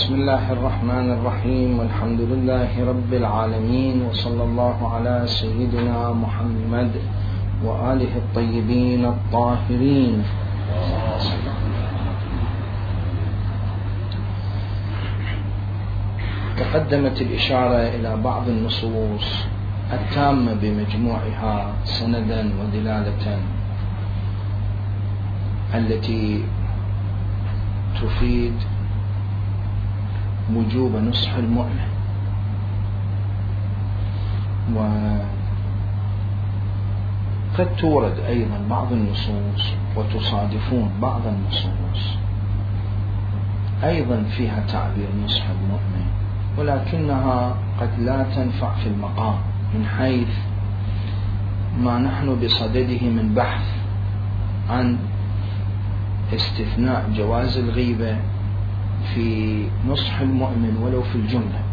بسم الله الرحمن الرحيم، والحمد لله رب العالمين، وصلى الله على سيدنا محمد وآله الطيبين الطاهرين. تقدمت الإشارة إلى بعض النصوص التامة بمجموعها سندا ودلالة التي تفيد وجوب نصح المؤمن، وقد تورد أيضا بعض النصوص وتصادفون بعض النصوص أيضا فيها تعبير نصح المؤمن، ولكنها قد لا تنفع في المقام من حيث ما نحن بصدده من بحث عن استثناء جواز الغيبة في نصح المؤمن ولو في الجملة.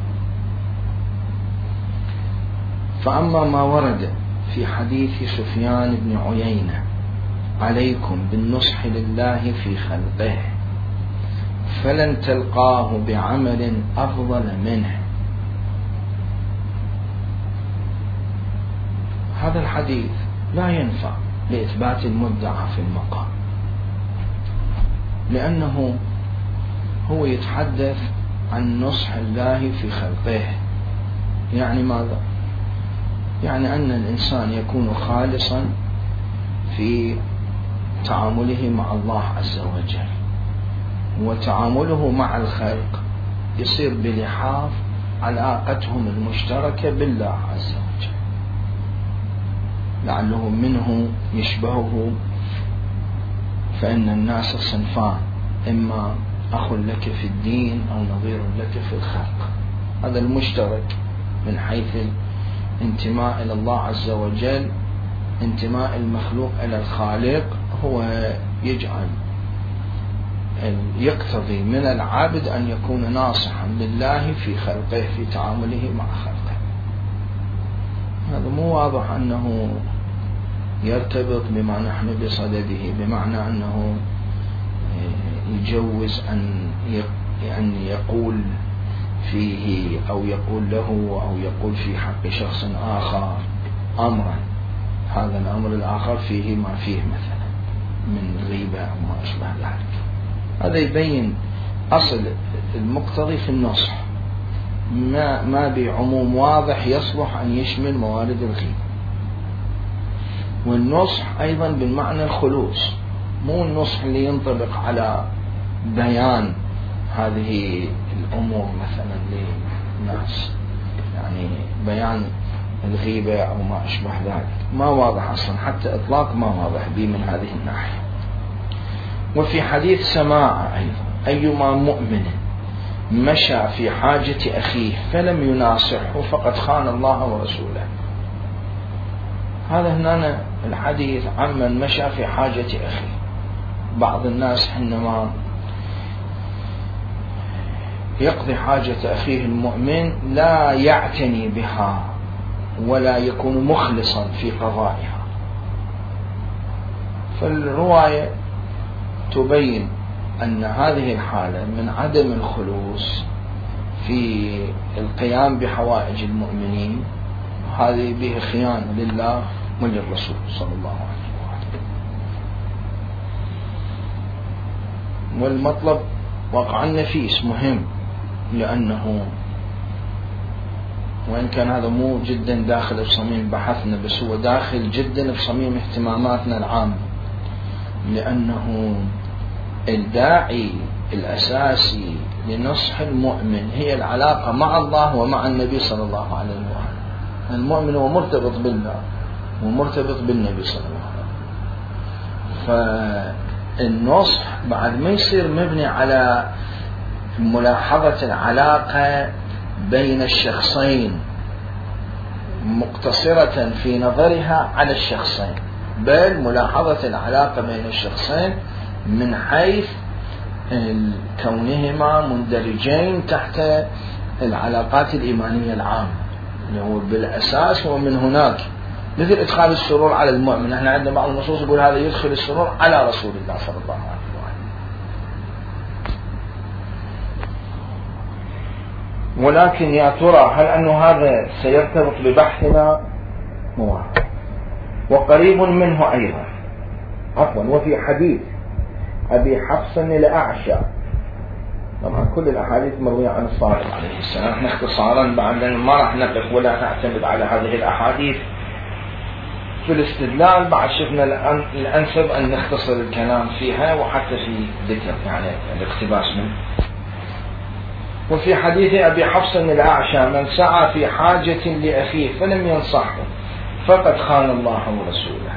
فأما ما ورد في حديث سفيان بن عيينة: عليكم بالنصح لله في خلقه فلن تلقاه بعمل أفضل منه، هذا الحديث لا ينفع لإثبات المدعى في المقام، لأنه هو يتحدث عن نصح الله في خلقه. يعني ماذا؟ يعني أن الإنسان يكون خالصا في تعامله مع الله عز وجل، وتعامله مع الخلق يصير بلحاظ علاقتهم المشتركة بالله عز وجل، لعله منه يشبهه. فإن الناس صنفان: إما أخ لك في الدين أو نظير لك في الخلق. هذا المشترك من حيث الانتماء إلى الله عز وجل، انتماء المخلوق إلى الخالق هو يقتضي من العبد أن يكون ناصحا لله في خلقه، في تعامله مع خلقه. هذا مو واضح أنه يرتبط بما نحن بصدده، بمعنى أنه يجوز أن يقول فيه أو يقول له أو يقول في حق شخص آخر أمرا، هذا الأمر الآخر فيه ما فيه مثلا من غيبة أو ما أشبه ذلك. هذا يبين أصل المقتضي في النصح، ما بعموم واضح يصلح أن يشمل موارد الغيبة. والنصح أيضا بالمعنى الخلوص، مو النصح اللي ينطبق على بيان هذه الأمور مثلا للناس، يعني بيان الغيبة أو ما أشبه ذلك، ما واضح أصلا، حتى إطلاق ما واضح به من هذه الناحية. وفي حديث سماع أيضا: أيما مؤمن مشى في حاجة أخيه فلم يناصحه فقد خان الله ورسوله. هذا هنا الحديث عمن مشى في حاجة أخيه. بعض الناس حينما يقضي حاجة أخيه المؤمن لا يعتني بها ولا يكون مخلصا في قضائها، فالرواية تبين أن هذه الحالة من عدم الخلوص في القيام بحوائج المؤمنين، هذه به خيانة لله وللرسول صلى الله عليه وسلم. والمطلب وقع النفيس مهم، لأنه وإن كان هذا مو جدا داخل بصميم بحثنا، بس هو داخل جدا بصميم اهتماماتنا العامة، لأنه الداعي الأساسي لنصح المؤمن هي العلاقة مع الله ومع النبي صلى الله عليه وسلم. المؤمن هو مرتبط بالله ومرتبط بالنبي صلى الله عليه وسلم، فالنصح بعد ما يصير مبني على ملاحظة العلاقة بين الشخصين مقتصرة في نظرها على الشخصين، بل ملاحظة العلاقة بين الشخصين من حيث كونهما مندرجين تحت العلاقات الإيمانية العامة، اللي هو بالأساس هو من هناك، مثل إدخال السرور على المؤمن. احنا عندنا بعض النصوص يقول هذا يدخل السرور على رسول الله صلى الله عليه وسلم. ولكن يا ترى هل أنه هذا سيرتبط ببحثنا؟ موافق. وقريب منه أيضا وفي حديث أبي حفص الأعشى، طبعا كل الأحاديث مروية عن الصادق عليه السلام، احنا اختصارا بعد ما راح نقف ولا نعتمد على هذه الأحاديث في الاستدلال، بعد شفنا الأنسب أن نختصر الكلام فيها وحتى في ذكر يعني الاقتباس منه. وفي حديث أبي حفص الأعشى: من سعى في حاجة لأخيه فلم ينصحه فقد خان الله ورسوله.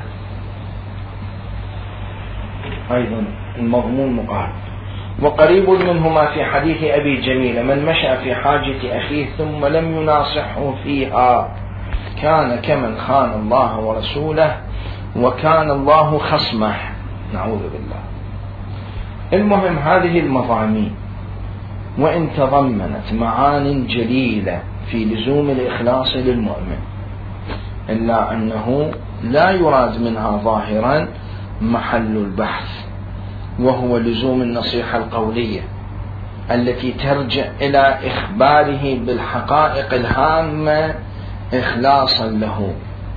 أيضا المضمون مقارب. وقريب منهما في حديث أبي جميل: من مشى في حاجة أخيه ثم لم يناصحه فيها كان كمن خان الله ورسوله وكان الله خصمه، نعوذ بالله. المهم هذه المضامين وإن تضمنت معان جليلة في لزوم الإخلاص للمؤمن، إلا أنه لا يراد منها ظاهرا محل البحث، وهو لزوم النصيحة القولية التي ترجع إلى إخباره بالحقائق الهامة إخلاصا له.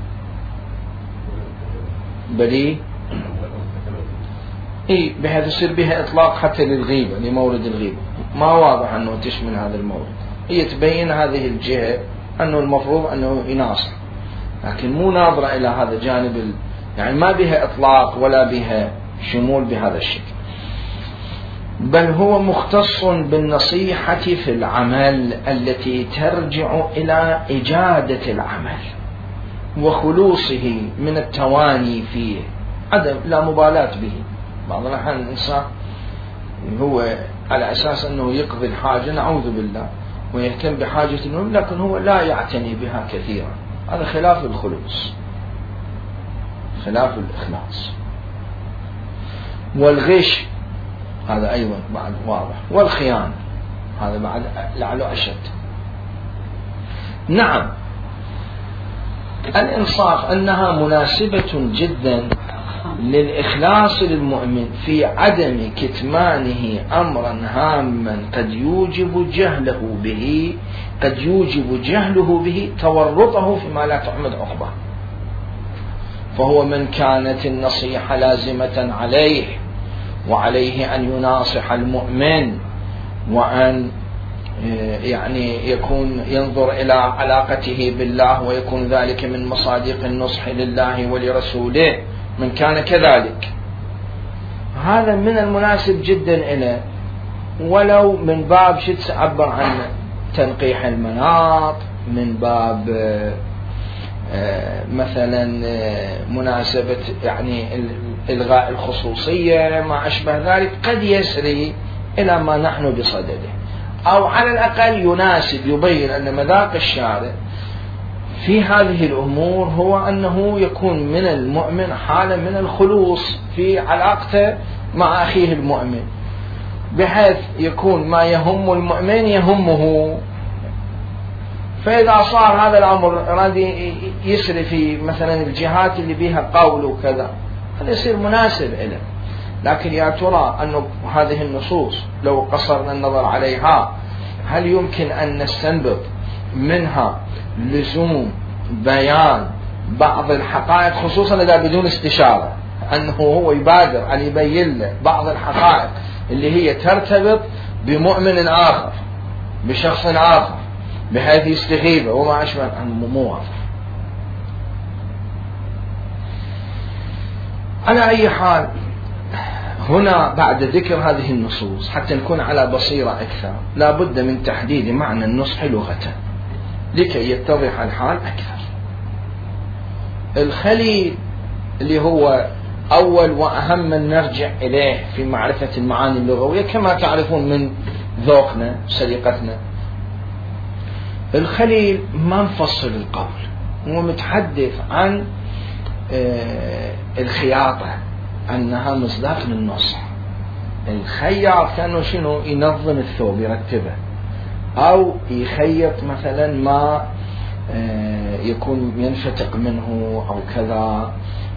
بلي بحيث يصير بها إطلاق حتى للغيبة، لمورد الغيبة، ما واضح أنه تشمل هذا المورد، هي تبين هذه الجهة أنه المفروض أنه يناصح، لكن مو ناظرة إلى هذا الجانب، يعني ما بها إطلاق ولا بها شمول بهذا الشكل، بل هو مختص بالنصيحة في العمل التي ترجع إلى إجادة العمل وخلوصه من التواني فيه، عدم لا مبالاة به. بعض الأحيان الإنسان هو على أساس أنه يقضي الحاجة، نعوذ بالله، ويهتم بحاجة النوم، لكن هو لا يعتني بها كثيرا، هذا خلاف الخلوص، خلاف الإخلاص. والغش هذا أيضا بعد واضح، والخيانة هذا بعد لعله أشد. نعم الإنصاف أنها مناسبة جدا للإخلاص للمؤمن في عدم كتمانه أمرا هاما قد يوجب جهله به تورطه فيما لا تعمد عقبه، فهو من كانت النصيحة لازمة عليه وعليه أن يناصح المؤمن، وأن يعني يكون ينظر إلى علاقته بالله ويكون ذلك من مصادق النصح لله ولرسوله، من كان كذلك هذا من المناسب جدا إليه، ولو من باب شو تعبر عنه تنقيح المناط، من باب مثلا مناسبة يعني إلغاء الخصوصية ما أشبه ذلك، قد يسري إلى ما نحن بصدده، أو على الأقل يناسب يبين أن مذاق الشارع في هذه الأمور هو أنه يكون من المؤمن حالة من الخلوص في علاقته مع أخيه المؤمن، بحيث يكون ما يهم المؤمن يهمه. فإذا صار هذا الأمر راد يسري في مثلا الجهات اللي بيها قول وكذا، هذا يصير مناسب له. لكن يا ترى أن هذه النصوص لو قصرنا النظر عليها هل يمكن أن نستنبط منها لزوم بيان بعض الحقائق، خصوصا إذا بدون استشارة، أنه هو يبادر أن يبين له بعض الحقائق اللي هي ترتبط بمؤمن آخر بشخص آخر بحيث يستغيبه وما أشبه عنه؟ مو واضح. على أي حال هنا بعد ذكر هذه النصوص حتى نكون على بصيرة أكثر لا بد من تحديد معنى النصح لغة لكي يتضح الحال أكثر. الخليل اللي هو أول وأهم من نرجع إليه في معرفة المعاني اللغوية كما تعرفون من ذوقنا سليقتنا، الخليل ما نفصل القول، هو متحدث عن الخياطة أنها مصداق للنصح. الخياط كانوا شنو؟ ينظم الثوب يرتبه، أو يخيط مثلا ما يكون ينفتق منه أو كذا.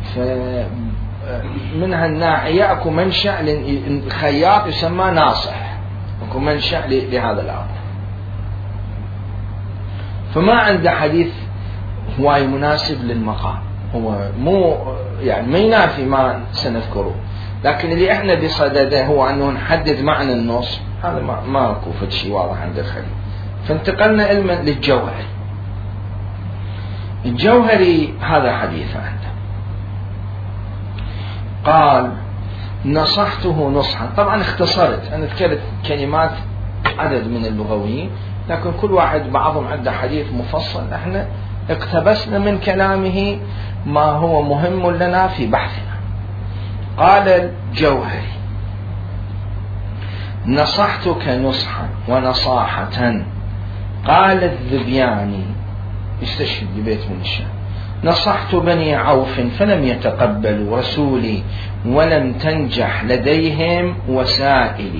فمن هالناحية أكو منشأ الخياط يسمى ناصح، أكو منشأ لهذا الأمر. فما عنده حديث هواي مناسب للمقام، هو مو يعني ما ينافي ما سنذكره، لكن اللي احنا بصدده هو انه نحدد معنى النص، هذا ما اكو فد شيء واضح عند الخليل. فانتقلنا علما للجوهري. الجوهري هذا حديث عنده، قال نصحته نصحا. طبعا اختصرت، انا ذكرت كلمات عدد من اللغويين، لكن كل واحد بعضهم عنده حديث مفصل، احنا اقتبسنا من كلامه ما هو مهم لنا في بحثنا. قال الجوهري نصحتك نصحا ونصاحة. قال الذبياني يستشهد ببيت من الشام: نصحت بني عوف فلم يتقبلوا رسولي ولم تنجح لديهم وسائلي.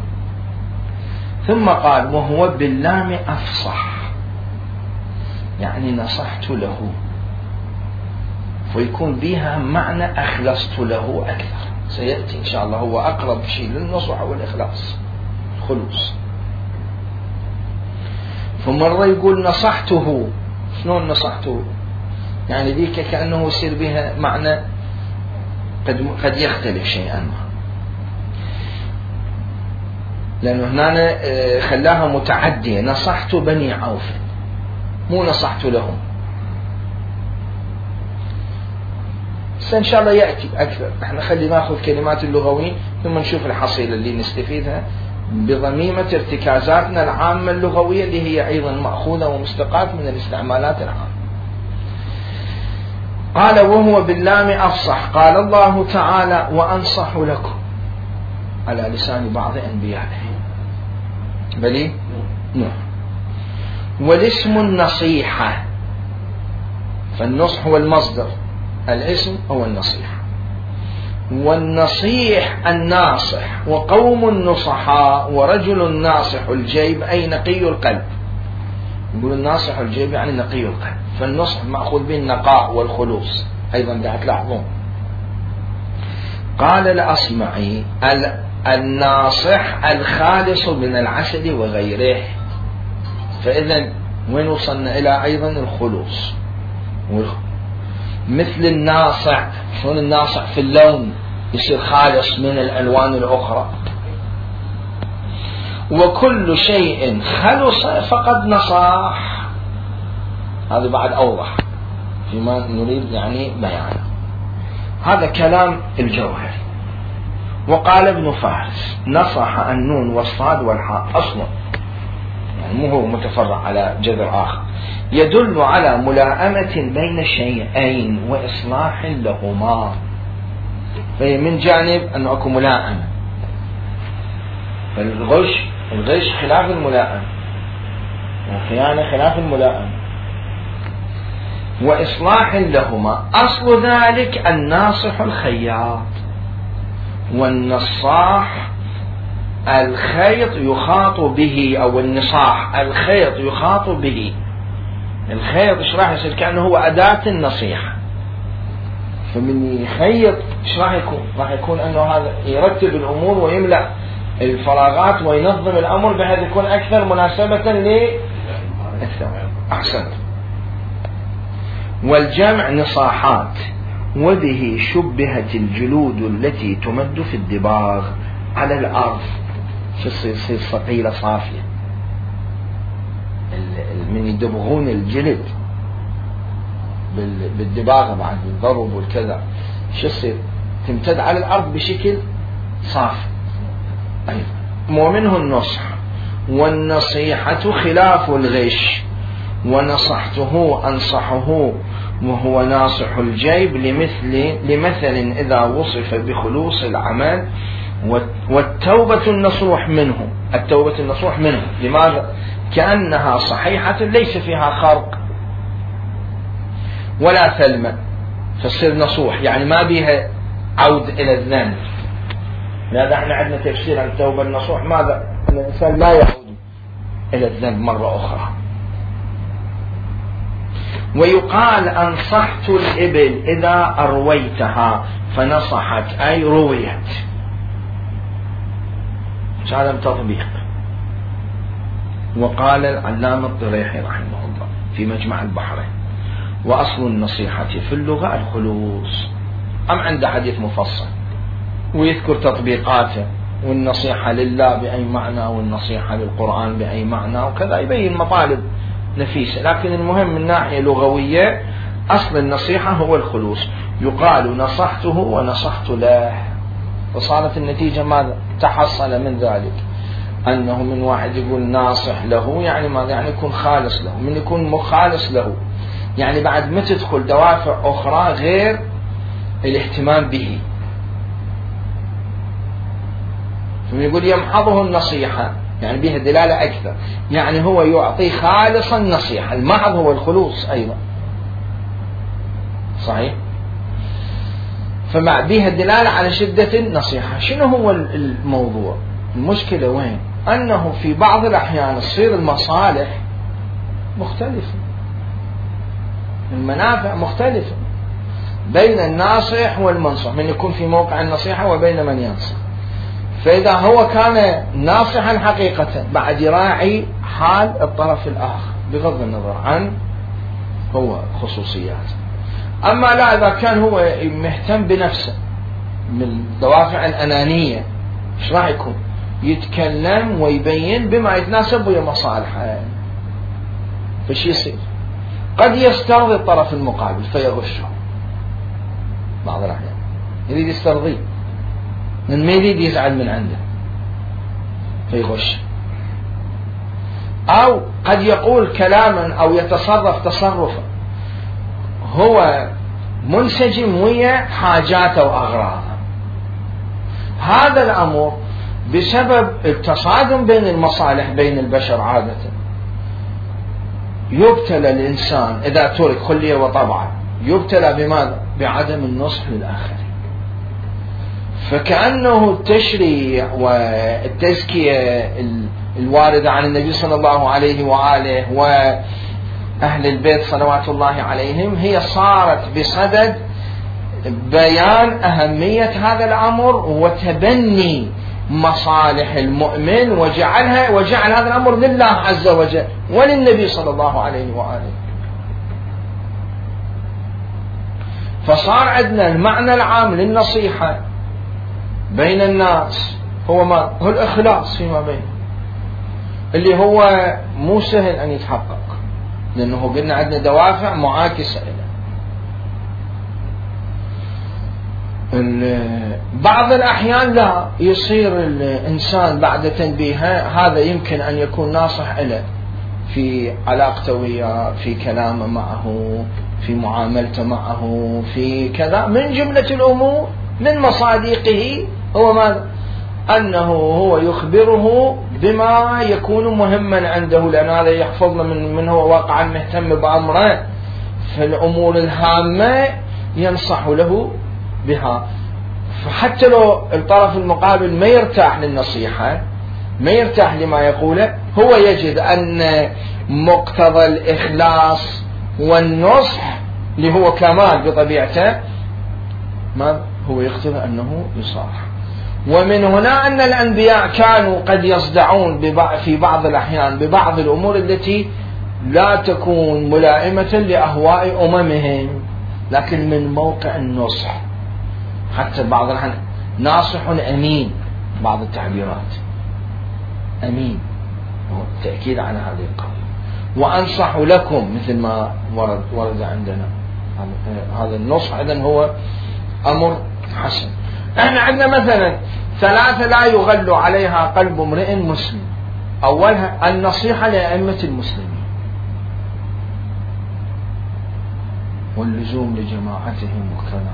ثم قال: وهو باللام أفصح، يعني نصحت له، ويكون بها معنى أخلصت له أكثر، سيأتي إن شاء الله، هو أقرب شيء للنصح والإخلاص، الخلوص. فمرة يقول نصحته، شلون نصحته؟ يعني ذيك كأنه يصير بها معنى قد يختلف شيئا ما، لأنه هنا خلاها متعدية. نصحت بني عوف، مو نصحت لهم. إن شاء الله يأتي أكثر، احنا خلي ناخذ كلمات اللغويين ثم نشوف الحصيلة اللي نستفيدها بضميمة ارتكازاتنا العامة اللغوية اللي هي أيضا مأخوذة ومستقاة من الاستعمالات العامة. قال: وهو باللام أفصح. قال الله تعالى: وأنصح لكم، على لسان بعض أنبيائه، بلي نعم. والاسم النصيحة، فالنصح هو المصدر، الاسم هو النصيحة. والنصيح الناصح، وقوم النصحاء، ورجل ناصح الجيب أي نقي القلب. يقول الناصح الجيب يعني نقي القلب، فالنصح مأخوذ به النقاء والخلوص أيضا، ده تلاحظون. قال الأصمعي: الناصح الخالص من العسل وغيره. فإذا وين وصلنا إلى أيضا الخلوص. مثل الناصع، شلون الناصع في اللون يصير خالص من الألوان الأخرى. وكل شيء خلص فقد نصاح، هذا بعد أوضح فيما نريد يعني بيانه. هذا كلام الجوهري. وقال ابن فارس: نصح النون والصاد والحاء أصلا، يعني مو هو متفرع على جذر آخر، يدل على ملائمة بين الشيئين وإصلاح لهما. فهي من جانب أنه أكو ملائمة، فالغش خلاف الملائمة، والخيانة خلاف الملائمة، وإصلاح لهما. أصل ذلك الناصح الخياط، والنصاح الخيط يخاط به، أو النصاح الخيط يخاط به. الخيط ايش راح يصير؟ كأنه هو أداة النصيحة. فمن يخيط ايش راح يكون؟ راح يكون أنه هذا يرتب الأمور ويملأ الفراغات وينظم الأمر بحيث يكون أكثر مناسبة أحسنت. والجمع نصاحات، وبه شبهت الجلود التي تمد في الدباغ على الأرض، تصير ثقيلة صافية، من يدبغون الجلد بالدباغة بعد الضرب والكذا، شو يصير؟ تمتد على الأرض بشكل صافي. ومنه النصح. والنصيحة خلاف الغش. ونصحته أنصحه، وهو ناصح الجيب لمثل إذا وصف بخلوص العمل. والتوبة النصوح منه، التوبة النصوح منه، لماذا؟ كأنها صحيحة ليس فيها خرق ولا ثلمة، فتصير نصوح يعني ما بيها عود إلى الذنب. لذا احنا عندنا تفسير عن التوبة النصوح، ماذا؟ أن الإنسان لا يعود إلى الذنب مرة أخرى. ويقال أنصحت الإبل إذا أرويتها، فنصحت أي رويت. هذا تطبيق. وقال العلامة الضريحي رحمه الله: في مجمع البحرين. وأصل النصيحة في اللغة الخلوص. أم عنده حديث مفصل ويذكر تطبيقاته، والنصيحة لله بأي معنى، والنصيحة للقرآن بأي معنى، وكذا يبين مطالب نفيسة. لكن المهم من ناحية لغوية أصل النصيحة هو الخلوص. يقال نصحته ونصحت له، وصارت النتيجة ماذا؟ تحصل من ذلك أنه من واحد يقول ناصح له يعني ماذا؟ يعني يكون خالص له. من يكون مخالص له يعني بعد ما تدخل دوافع أخرى غير الاهتمام به. يقول يمحضه النصيحة يعني بها دلالة أكثر، يعني هو يعطي خالص النصيحة. المحض هو الخلوص أيضا، صحيح؟ فمع بها دلالة على شدة النصيحة. شنو هو الموضوع؟ المشكلة وين؟ أنه في بعض الأحيان تصير المصالح مختلفة، المنافع مختلفة بين الناصح والمنصح، من يكون في موقع النصيحة وبين من ينصح. فإذا هو كان ناصحا حقيقة بعد يراعي حال الطرف الآخر بغض النظر عن هو خصوصيات. أما لا، إذا كان هو مهتم بنفسه من الدوافع الأنانية، إيش راح يكون؟ يتكلم ويبين بما يتناسب ويا مصالحه. فش يصير؟ قد يسترضي الطرف المقابل فيغشه بعض الأحيان، يريد يسترضيه من ما يريد يزعل من عنده فيغش. أو قد يقول كلاما أو يتصرف تصرفا هو منسجم ويا حاجاته وأغراضه. هذا الأمر بسبب التصادم بين المصالح بين البشر عادة يبتلى الإنسان إذا ترك خليه وطبعا، يبتلى بماذا؟ بعدم النصح للآخرين. فكأنه التشريع والتزكية الواردة عن النبي صلى الله عليه وآله وأهل البيت صلوات الله عليهم هي صارت بصدد بيان أهمية هذا الأمر وتبني مصالح المؤمن، وجعل هذا الأمر لله عز وجل وللنبي صلى الله عليه وآله. فصار عندنا المعنى العام للنصيحة بين الناس هو ما هو الإخلاص فيما بينهم، اللي هو مو سهل أن يتحقق، لأنه قلنا عندنا دوافع معاكسة له. بعض الأحيان لا، يصير الإنسان بعد تنبيهه هذا يمكن أن يكون ناصح له في علاقته وياه، في كلامه معه، في معاملته معه، في كذا من جملة الأمور. من مصادقه هو ماذا؟ أنه هو يخبره بما يكون مهما عنده، لأن هذا يحفظنا من هو واقعا مهتم بأمره، فالأمور الهامة ينصح له بها. فحتى لو الطرف المقابل ما يرتاح للنصيحة، ما يرتاح لما يقوله، هو يجد أن مقتضى الإخلاص والنصح اللي هو كمال بطبيعته ما هو يقتضى أنه يصارح. ومن هنا أن الأنبياء كانوا قد يصدعون في بعض الأحيان ببعض الأمور التي لا تكون ملائمة لأهواء أممهم، لكن من موقع النصح. حتى بعض الأحيان ناصح أمين، بعض التعبيرات أمين هو التأكيد على هذه القضية. وأنصح لكم مثل ما ورد عندنا هذا النصح، إذن هو أمر حسن. احنا عندنا مثلا 3 لا يغل عليها قلب امرئ مسلم. أولها النصيحة لأئمة المسلمين واللزوم لجماعتهم وكذا.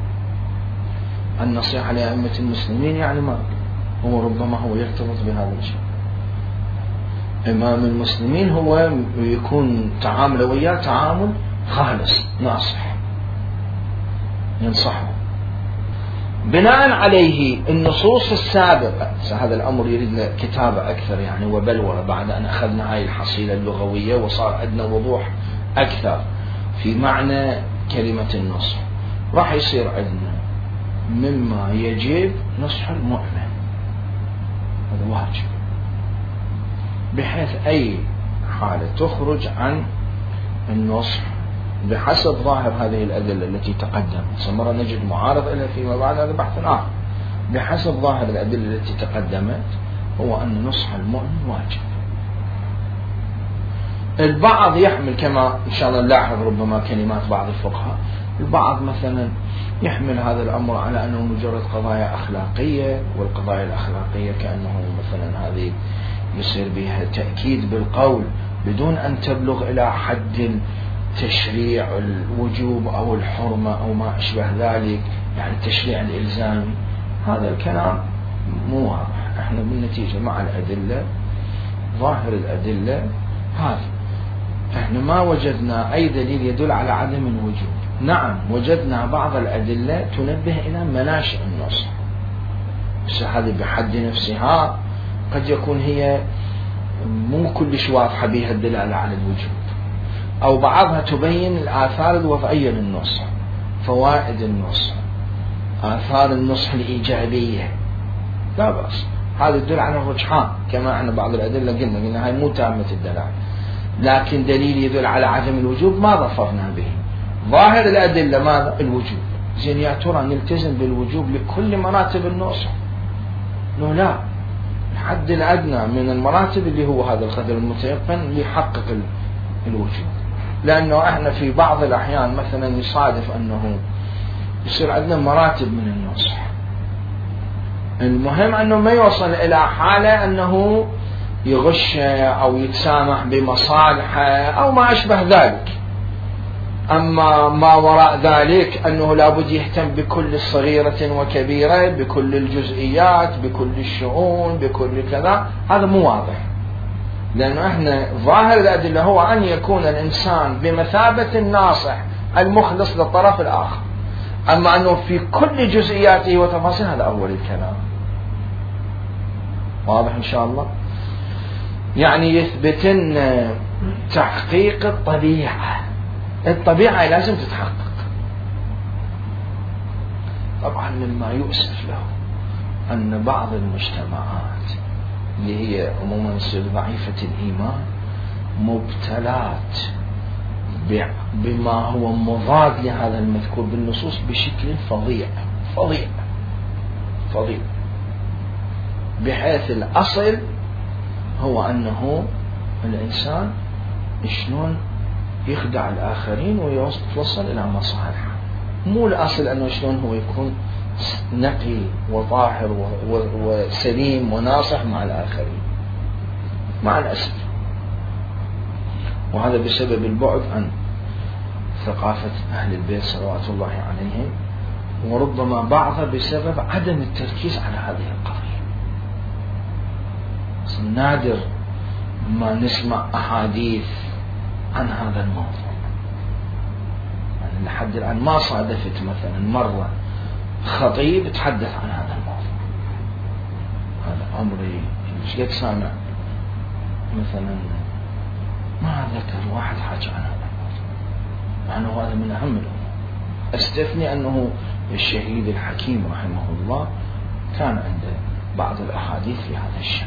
النصيحة لأئمة المسلمين يعني ما هو ربما هو يرتبط بهذا الشيء. إمام المسلمين هو يكون تعامل وياه تعامل خالص ناصح، ينصحه. بناء عليه النصوص السابقة، هذا الأمر يريد كتابة أكثر يعني وبلورة بعد أن أخذنا هاي الحصيلة اللغوية وصار عندنا وضوح أكثر في معنى كلمة النصح. راح يصير عندنا مما يجب نصح المؤمن، هذا واجب، بحيث أي حالة تخرج عن النصح بحسب ظاهر هذه الأدلة التي تقدمت، مرة نجد معارض لها فيما بعد، هذا بحث آخر. بحسب ظاهر الأدلة التي تقدمت هو أن نصح المؤمن واجب. البعض يحمل كما إن شاء الله نلاحظ ربما كلمات بعض الفقهاء، البعض مثلا يحمل هذا الأمر على أنه مجرد قضايا أخلاقية، والقضايا الأخلاقية كأنه مثلا هذه يصير بها تأكيد بالقول بدون أن تبلغ إلى حد تشريع الوجوب أو الحرمة أو ما أشبه ذلك، يعني التشريع الإلزامي. هذا الكلام مو واضح. احنا بالنتيجة مع الأدلة، ظاهر الأدلة هذا، احنا ما وجدنا أي دليل يدل على عدم الوجوب. نعم وجدنا بعض الأدلة تنبه إلى مناشئ النصح، بس هذه بحد نفسها قد يكون هي مو كلش واضحة بها الدلالة على الوجوب، أو بعضها تبين الآثار الوضعية للنصح، فوائد النصح، آثار النصح الإيجابية، لا بأس. هذا يدل على الرجحان، كما احنا بعض الأدلة قلنا هاي مو تامة الدلالة، لكن دليل يدل على عدم الوجوب ما ظفرنا به. ظاهر الأدلة ماذا؟ الوجوب. زين يا ترى نلتزم بالوجوب لكل مراتب النصح؟ انه لا، الحد الأدنى من المراتب اللي هو هذا القدر المتيقن اللي يحقق الوجوب. لأنه احنا في بعض الأحيان مثلا يصادف أنه يصير عندنا مراتب من النصح، المهم أنه ما يوصل إلى حالة أنه يغش أو يتسامح بمصالحه أو ما أشبه ذلك. أما ما وراء ذلك أنه لابد يهتم بكل صغيرة وكبيرة، بكل الجزئيات، بكل الشؤون، بكل كذا، هذا مو واضح. لأنه احنا ظاهر الأدلة هو أن يكون الإنسان بمثابة الناصح المخلص للطرف الآخر، أما أنه في كل جزئياته وتفاصيل هذا أول الكلام. واضح إن شاء الله؟ يعني يثبتن تحقيق الطبيعة. الطبيعة لازم تتحقق. طبعا مما يؤسف له أن بعض المجتمعات اللي هي عموما ضعيفة الإيمان مبتلات بما هو مضاد لهذا المذكور بالنصوص بشكل فظيع فظيع فظيع، بحيث الأصل هو أنه الإنسان شلون يخدع الآخرين ويوصل إلى مصالحه، مو الأصل أنه شلون هو يكون نقي وطاهر وسليم وناصح مع الآخرين، مع الأسف. وهذا بسبب البعد عن ثقافة أهل البيت صلوات الله عليهم، وربما بعضها بسبب عدم التركيز على هذه القضية. نادر ما نسمع أحاديث عن هذا الموضوع، يعني لحد الآن ما صادفت مثلا مرة خطيب تحدث عن هذا الموضوع. هذا أمري مش قد سامع مثلا ما ذكر واحد حاجة عن هذا الموضوع، مع أنه هذا من أهم الأمور. استثني أنه الشهيد الحكيم رحمه الله كان عنده بعض الأحاديث في هذا الشأن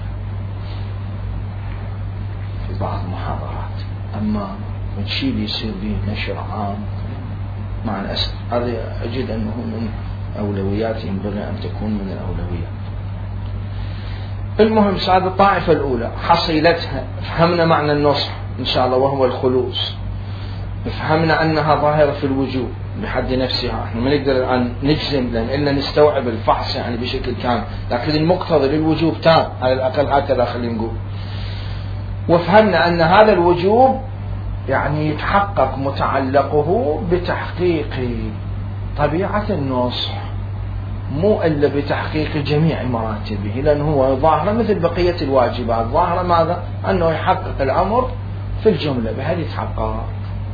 في بعض المحاضرات، أما الشيء اللي يصير به نشر عام مع الأسف هذا أجد أنه من أولويات ينبغي أن تكون من الأولويات. المهم سعادة الطائفة الأولى حصيلتها فهمنا معنى النصح إن شاء الله وهو الخلوص، فهمنا أنها ظاهرة في الوجوب بحد نفسها. احنا ما نقدر الآن نجزم لأن إلا نستوعب الفحص يعني بشكل كامل، لكن المقتضى للوجوب تام على الأقل هكذا خلينا نقول. وفهمنا أن هذا الوجوب يعني يتحقق متعلقه بتحقيق طبيعة النصح، مو إلا بتحقيق جميع مراتبه، لأنه هو ظاهرة مثل بقية الواجبات، ظاهرة ماذا؟ أنه يحقق الأمر في الجملة بهذه يتحقق.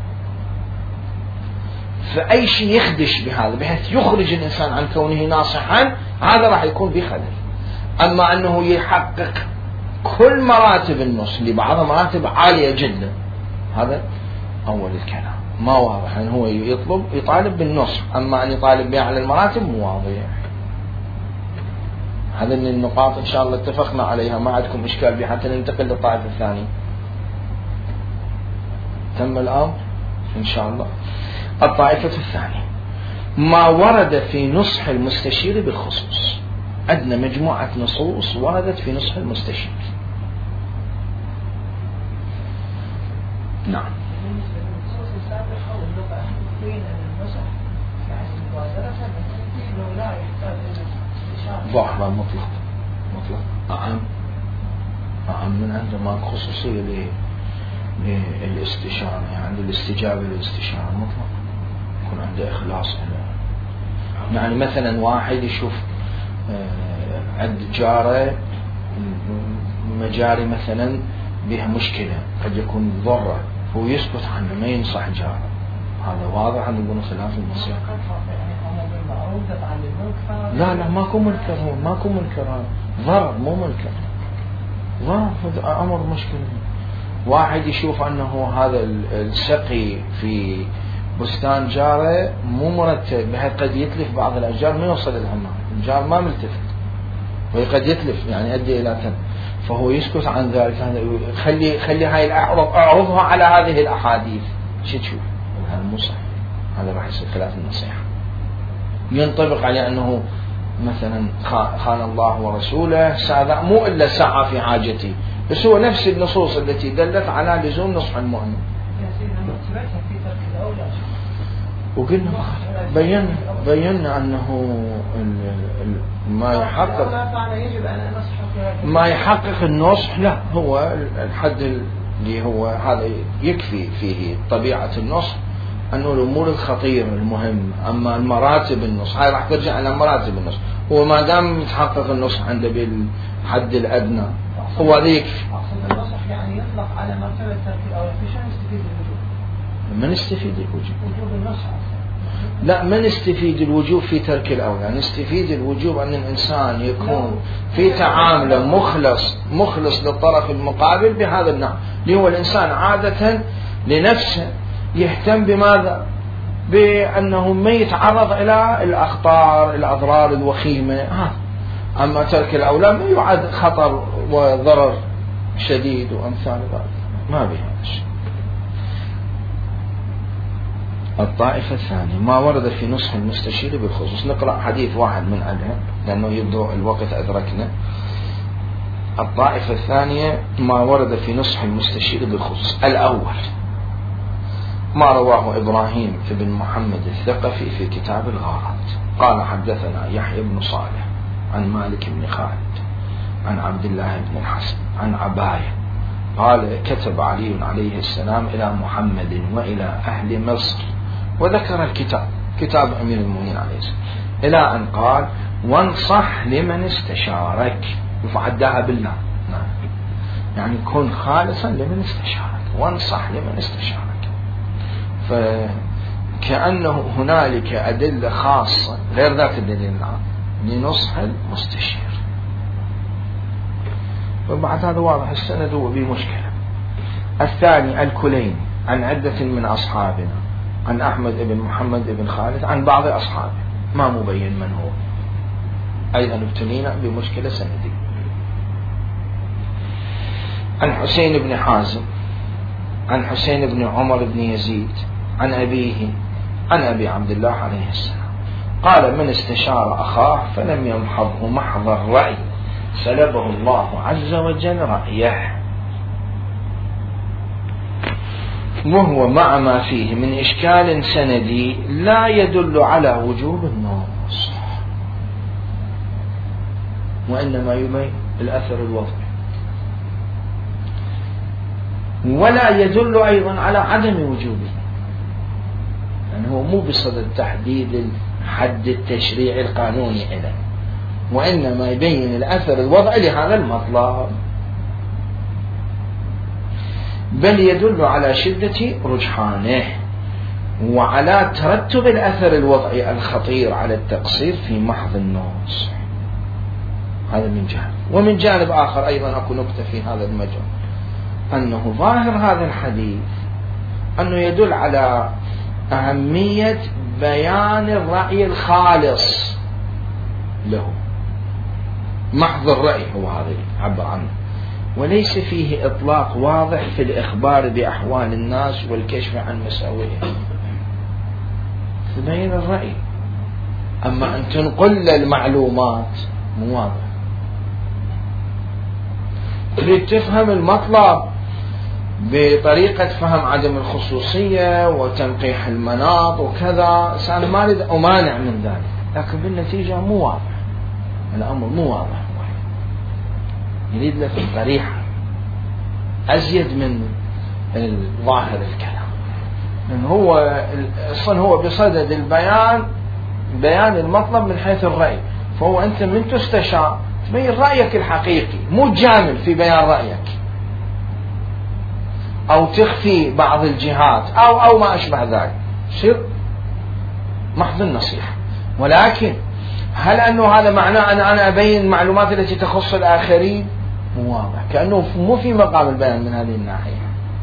فأي شيء يخدش بهذا بحيث يخرج الإنسان عن كونه ناصحا هذا راح يكون بخلل. أما أنه يحقق كل مراتب النصح اللي بعضها مراتب عالية جدا هذا أول الكلام ما واضح، يعني هو يطالب بالنصح، أما أن يطالب به على المراتب مو واضح. هذا من النقاط إن شاء الله اتفقنا عليها، ما عندكم إشكال بها حتى ننتقل للطائفة الثانية. تم الأمر؟ إن شاء الله. الطائفة الثانية ما ورد في نصح المستشير بالخصوص. عندنا مجموعة نصوص وردت في نصح المستشير. نعم. ظاهرة مطلق أعم من عندما خصوصية للاستشارة، يعني الاستجابة للاستشارة مطلق يكون عنده إخلاص. يعني مثلا واحد يشوف عند جاره مجاري مثلا بها مشكلة قد يكون ضرة، هو يسكت عنه ما ينصح جاره، هذا واضح أن يكون خلاف النصيحة. لا ماكو منكر، هو ماكو منكر، هذا ضرر مو منكر، ضرر أمر مشكلة. واحد يشوف أنه هذا السقي في بستان جاره مو مرتب بحيث قد يتلف بعض الأشجار ما يوصل للعمار، الجار ما ملتفت وقد يتلف يعني يؤدي إلى تلف، فهو يسكت عن ذلك. خلي هاي أعرضها على هذه الأحاديث، شو تشوف؟ هذا مو صحيح، هذا راح يصير خلاف النصيحة. ينطبق عليه أنه مثلا خان الله ورسوله، هذا مو إلا سعى في حاجتي، بس هو نفس النصوص التي دلت على لزوم نصح المؤمن. وقلنا بينا أنه ما يحقق النصح، لا هو الحد اللي هو هذا يكفي فيه طبيعة النصح، أنه الأمور الخطيرة المهم. أما المراتب النصح هاي راح ترجع إلى مراتب النصح، هو ما دام يتحقق النصح عنده بالحد الأدنى هو هذا يكفي. النصح يعني يطلق على مرتبة ترك الأولى، في شو نستفيد الوجوب؟ ما نستفيد الوجوب. وجوب النصح لا، ما نستفيد الوجوب في ترك الأولى، نستفيد الوجوب أن الإنسان يكون في تعامله مخلص للطرف المقابل بهذا النوع، اللي هو الإنسان عادة لنفسه يهتم بماذا؟ بأنه ما يتعرض إلى الأخطار الأضرار الوخيمة. أما ترك الأولى ما يعد خطر وضرر شديد وأمثال ذلك، ما بها شيء. الطائفة الثانية ما ورد في نصح المستشير بالخصوص. نقرأ حديث واحد من عنها لأنه يبدو الوقت أدركنا. الطائفة الثانية ما ورد في نصح المستشير بالخصوص. الأول ما رواه إبراهيم بن محمد الثقفي في كتاب الغارات قال حدثنا يحيى بن صالح عن مالك بن خالد عن عبد الله بن الحسن عن عباية قال كتب علي عليه السلام إلى محمد وإلى أهل مصر، وذكر الكتاب، كتاب أمير المؤمنين عليه السلام، إلى أن قال وانصح لمن استشارك، يفعدها بالله، يعني كن خالصا لمن استشارك، وانصح لمن استشارك. فكأنه هنالك أدلة خاصة غير ذات الدليل العام لنصح المستشير. وبعد هذا واضح السند هو بمشكلة. الثاني الكلين عن عدة من أصحابنا عن أحمد بن محمد بن خالد عن بعض أصحابه ما مبين من هو، أيضا ابتلينا بمشكلة سندية. عن حسين بن حازم عن حسين بن عمر بن يزيد عن أبيه عن أبي عبد الله عليه السلام قال من استشار أخاه فلم يمحضه محض الرأي سلبه الله عز وجل رأيه، وهو مع ما فيه من إشكال سندي لا يدل على وجوب النصح، وإنما يبين الأثر الوضعي، ولا يدل أيضا على عدم وجوبه، يعني هو مو بصدد تحديد الحد التشريعي القانوني إله، وإنما يبين الأثر الوضعي لهذا المطلب، بل يدل على شدة رجحانه وعلى ترتب الأثر الوضعي الخطير على التقصير في محض النصح. هذا من جانب. ومن جانب آخر أيضا أكو نقطة في هذا المجال، أنه ظاهر هذا الحديث أنه يدل على أهمية بيان الرأي الخالص له، محض الرأي هو هذا عبر عنه، وليس فيه إطلاق واضح في الإخبار بأحوال الناس والكشف عن مساوئهم، تبين الرأي. أما أن تنقل المعلومات مو واضح. تريد تفهم المطلب بطريقة فهم عدم الخصوصية وتنقيح المناط وكذا، أنا ما أريد أمانع من ذلك، لكن بالنتيجة مو واضح الأمر، مو واضح. يريد له في الطريحة أزيد من ظاهر الكلام، لأن هو أصلا هو بصدد البيان، بيان المطلب من حيث الرأي. فهو أنت من تستشار تبين رأيك الحقيقي، مو تجامل في بيان رأيك أو تخفي بعض الجهات أو ما أشبه ذلك، يصير محض النصيحة. ولكن هل أنه هذا معناه أن أنا أبين المعلومات التي تخص الآخرين؟ مو واضح، كأنه مو في مقام البيان من هذه الناحية،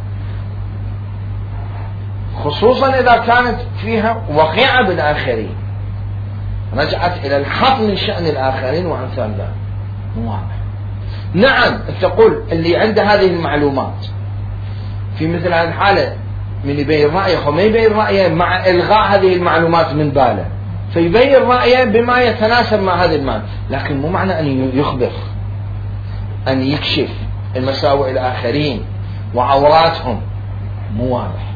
خصوصا إذا كانت فيها وقيعة بالآخرين، رجعت إلى الحط من شأن الآخرين وأمثال ذلك، مو واضح. نعم تقول اللي عنده هذه المعلومات في مثل هذه الحالة من يبين رأيه وما يبين رأيه مع إلغاء هذه المعلومات من باله، فيبين رأيه بما يتناسب مع هذه المعنى، لكن مو معنى أن يخبر، أن يكشف المساوئ الآخرين وعوراتهم، مو واضح.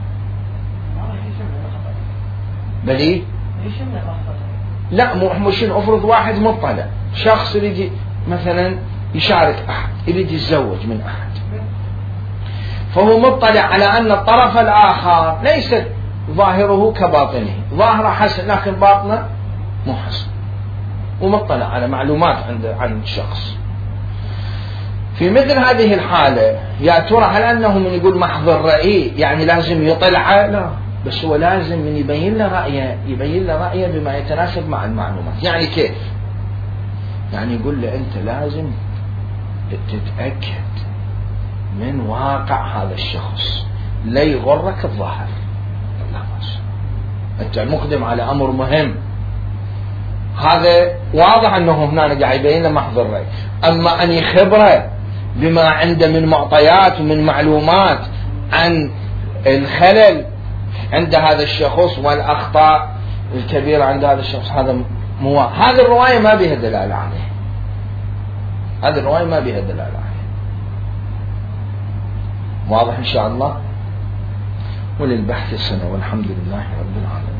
بلي لا مو شنو، أفرض واحد مطلع، شخص يريد مثلا يشارك أحد، يريد يتزوج من أحد، فهو مطلع على أن الطرف الآخر ليس ظاهره كباطنه، ظاهره حسن لكن باطنه مو حسن، ومطلع على معلومات عن الشخص. في مثل هذه الحالة يا ترى هل أنه من يقول محض الرأي يعني لازم يطلع؟ لا، بس هو لازم من يبين له رأيه، يبين له رأيه بما يتناسب مع المعلومات. يعني كيف؟ يعني يقول له أنت لازم تتأكد من واقع هذا الشخص، لا يغرك الظاهر، لا بس أنت مقدم على أمر مهم، هذا واضح أنه هنا قاعد يبين له محض الرأي. أما أن يخبره بما عنده من معطيات ومن معلومات عن الخلل عند هذا الشخص والأخطاء الكبيرة عند هذا الشخص، هذا مو، هذه الرواية ما بها دلالة عليه، هذه الرواية ما بها دلالة عليه. واضح إن شاء الله. وللبحث السنة، والحمد لله رب العالمين.